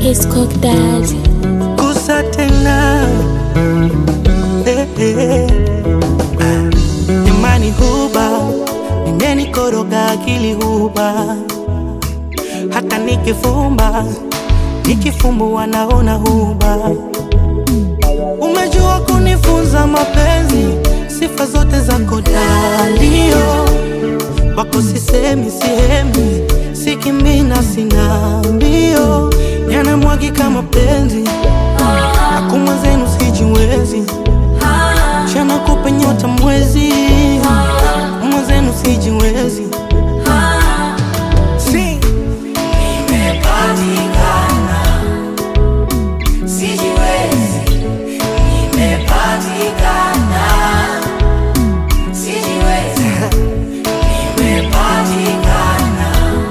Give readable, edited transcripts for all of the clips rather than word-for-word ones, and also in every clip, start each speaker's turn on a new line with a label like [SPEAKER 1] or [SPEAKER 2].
[SPEAKER 1] His cook daddy.
[SPEAKER 2] Kusa tena Imani huba imenikoroga akili huba, hata nikifumbua naona huba. Umejua kunifunza mapenzi, sifa zote zako dalio. Wako sisemi sihemi, sikimina sina mbio. Yanamwagika mapenzi, akuma zenu sijiwezi. Chana kupe nyota mwezi, mwezenu sijiwezi.
[SPEAKER 3] Nimepatikana, sijiwezi. Nimepatikana, sijiwezi. Nimepatikana,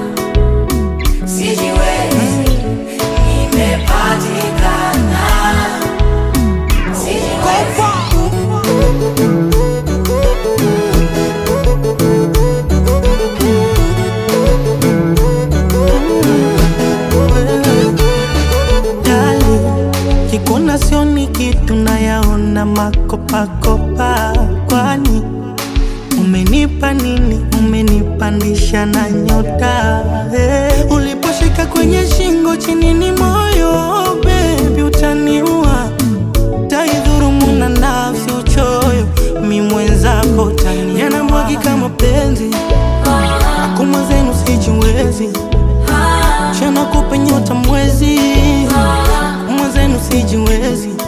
[SPEAKER 3] sijiwezi. Nimepatikana, sijiwezi.
[SPEAKER 2] Kikuna sioni kitu nayaona makopa. Kwani umenipa nini? Umenipandisha na nyota. Uliposhika kwenye shingo chini ni moyo. Baby utaniua, taidhurumu na nafsi uchoyo. Mi mwenzako tani yanamwagika mapenzi, akuma zenu sijiwezi. Chana kupe nyota mwezi, mwezenu sijiwezi.